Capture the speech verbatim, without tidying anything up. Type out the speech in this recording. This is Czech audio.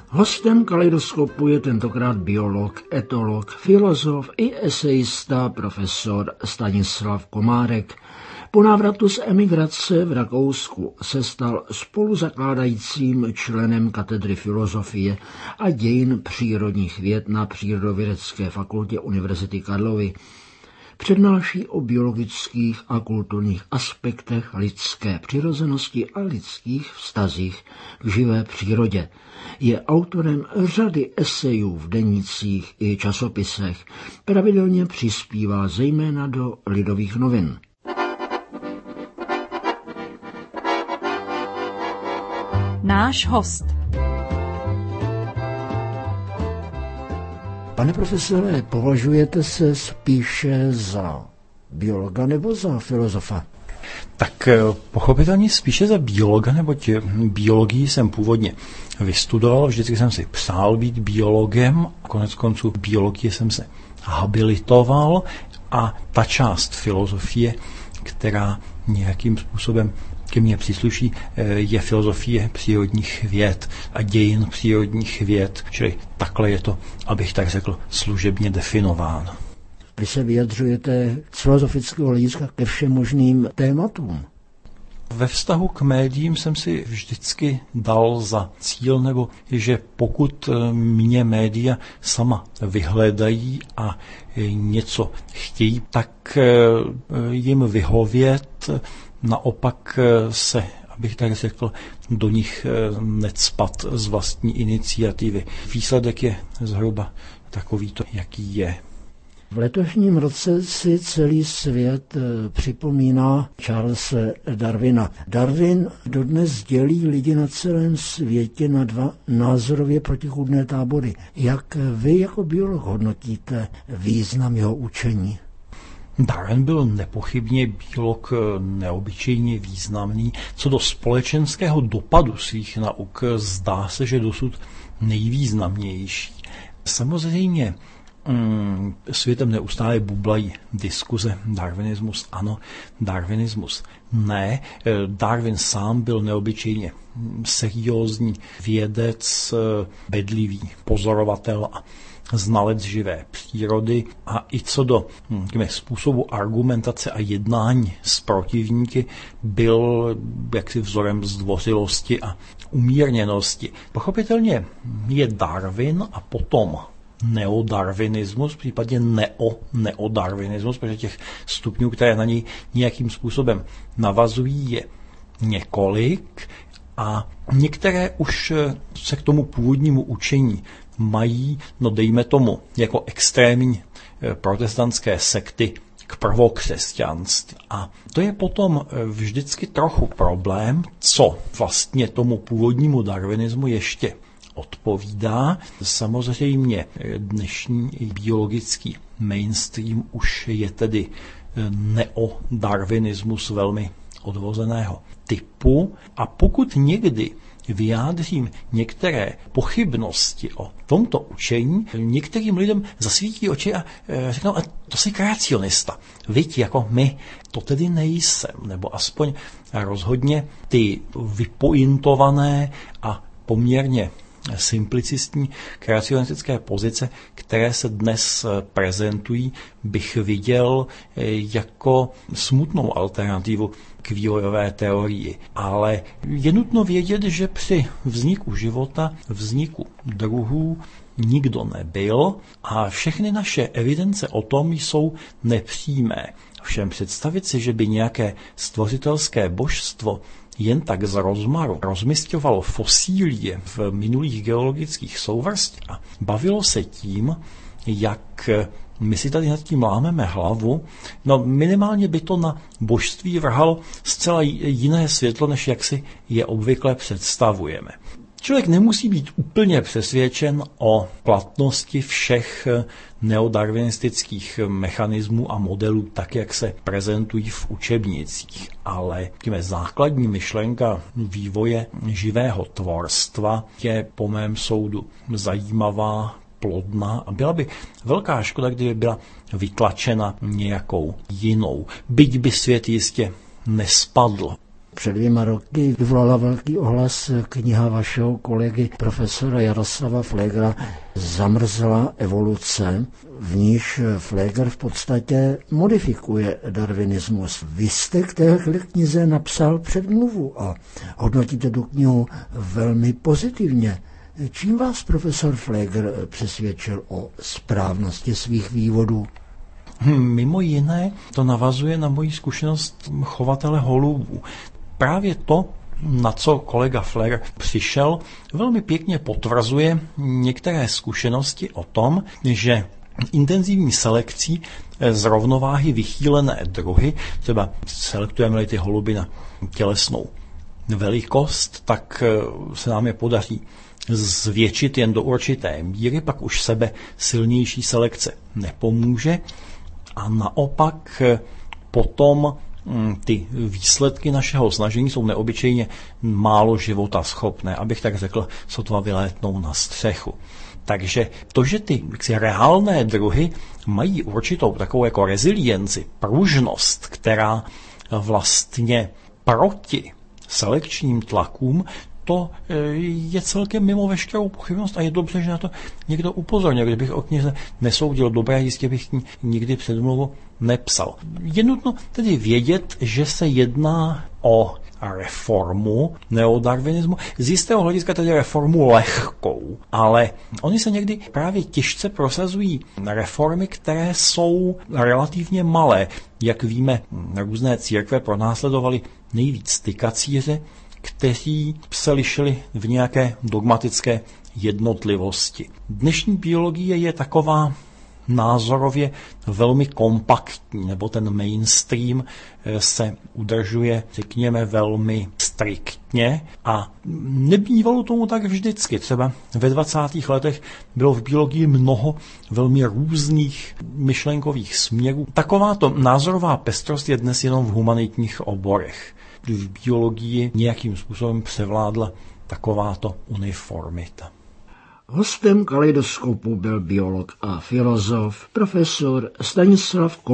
Hostem Kaleidoskopu je tentokrát biolog, etolog, filozof i esejista profesor Stanislav Komárek. Po návratu z emigrace v Rakousku se stal spoluzakládajícím členem katedry filozofie a dějin přírodních věd na Přírodovědecké fakultě Univerzity Karlovy. Přednáší o biologických a kulturních aspektech lidské přirozenosti a lidských vztazích k živé přírodě. Je autorem řady esejů v denících i časopisech. Pravidelně přispívá zejména do Lidových novin. Náš host. Pane profesore, považujete se spíše za biologa nebo za filozofa? Tak pochopitelně spíše za biologa, neboť biologii jsem původně vystudoval, vždycky jsem si přál být biologem, konec konců biologii jsem se habilitoval a ta část filozofie, která nějakým způsobem ke mně přísluší, je filozofie přírodních věd a dějin přírodních věd, čili takhle je to, abych tak řekl, služebně definováno. Vy se vyjadřujete z filozofického hlediska ke všem možným tématům. Ve vztahu k médiím jsem si vždycky dal za cíl, nebo že pokud mě média sama vyhledají a něco chtějí, tak jim vyhovět, naopak se, abych tak řekl, do nich necpat z vlastní iniciativy. Výsledek je zhruba takovýto, jaký je. V letošním roce si celý svět připomíná Charlese Darwina. Darwin dodnes dělí lidi na celém světě na dva názorově protichůdné tábory. Jak vy jako biolog hodnotíte význam jeho učení? Darwin byl nepochybně biolog neobyčejně významný. Co do společenského dopadu svých nauk, zdá se, že dosud nejvýznamnější. Samozřejmě světem neustále bublají diskuze. Darwinismus ano, darwinismus ne. Darwin sám byl neobyčejně seriózní vědec, bedlivý pozorovatel a znalec živé přírody a i co do hm, způsobu argumentace a jednání s protivníky byl jaksi vzorem zdvořilosti a umírněnosti. Pochopitelně je Darwin a potom neodarwinismus, případně neo-neodarwinismus, protože těch stupňů, které na něj nějakým způsobem navazují, je několik a některé už se k tomu původnímu učení mají, no dejme tomu, jako extrémní protestantské sekty k prvokřesťanství. A to je potom vždycky trochu problém, co vlastně tomu původnímu darwinismu ještě odpovídá. Samozřejmě dnešní biologický mainstream už je tedy neodarwinismus velmi odvozeného typu a pokud někdy vyjádřím některé pochybnosti o tomto učení, některým lidem zasvítí oči a řeknou, a to jsi kreacionista. Viď, jako my, to tedy nejsem, nebo aspoň rozhodně ty vypointované a poměrně simplicistní kreacionistické pozice, které se dnes prezentují, bych viděl jako smutnou alternativu k vývojové teorii. Ale je nutno vědět, že při vzniku života, vzniku druhů nikdo nebyl a všechny naše evidence o tom jsou nepřímé. Všem představit si, že by nějaké stvořitelské božstvo jen tak z rozmaru rozmisťovalo fosílie v minulých geologických souvrstích a bavilo se tím, jak my si tady nad tím lámeme hlavu, no minimálně by to na božství vrhalo zcela jiné světlo, než jak si je obvykle představujeme. Člověk nemusí být úplně přesvědčen o platnosti všech neodarwinistických mechanismů a modelů, tak jak se prezentují v učebnicích, ale těme základní myšlenka vývoje živého tvorstva je po mém soudu zajímavá, plodná a byla by velká škoda, kdyby byla vytlačena nějakou jinou. Byť by svět jistě nespadl. Před dvěma roky vyvolala velký ohlas kniha vašeho kolegy profesora Jaroslava Pflegera Zamrzlá evoluce, v níž Pfleger v podstatě modifikuje darwinismus. Vy jste k téhle knize napsal předmluvu a hodnotíte tu knihu velmi pozitivně. Čím vás profesor Pfleger přesvědčil o správnosti svých vývodů? Mimo jiné to navazuje na moji zkušenost chovatele holubů. Právě to, na co kolega Pfleger přišel, velmi pěkně potvrzuje některé zkušenosti o tom, že intenzivní selekcí z rovnováhy vychýlené druhy, třeba selektujeme-li ty holuby na tělesnou velikost, tak se nám je podaří zvětšit jen do určité míry, pak už sebe silnější selekce nepomůže a naopak potom ty výsledky našeho snažení jsou neobyčejně málo života schopné, abych tak řekl, sotva vylétnou na střechu. Takže to, že ty jaksi, reálné druhy mají určitou takovou jako rezilienci, pružnost, která vlastně proti selekčním tlakům, to je celkem mimo veškerou pochybnost a je dobře, že na to někdo upozornil. Kdybych o knize nesoudil dobré, jistě bych nikdy předmluvu nepsal. Je nutno tedy vědět, že se jedná o reformu neodarwinismu, z jistého hlediska tedy reformu lehkou, ale oni se někdy právě těžce prosazují reformy, které jsou relativně malé. Jak víme, různé církve pronásledovaly nejvíc ty kacíře, kteří se lišili v nějaké dogmatické jednotlivosti. Dnešní biologie je taková názorově velmi kompaktní, nebo ten mainstream se udržuje, řekněme, velmi striktně a nebývalo tomu tak vždycky. Třeba ve dvacátých letech bylo v biologii mnoho velmi různých myšlenkových směrů. Takováto názorová pestrost je dnes jenom v humanitních oborech. V biologii nějakým způsobem převládla takováto uniformita. Hostem Kaleidoskopu byl biolog a filozof profesor Stanislav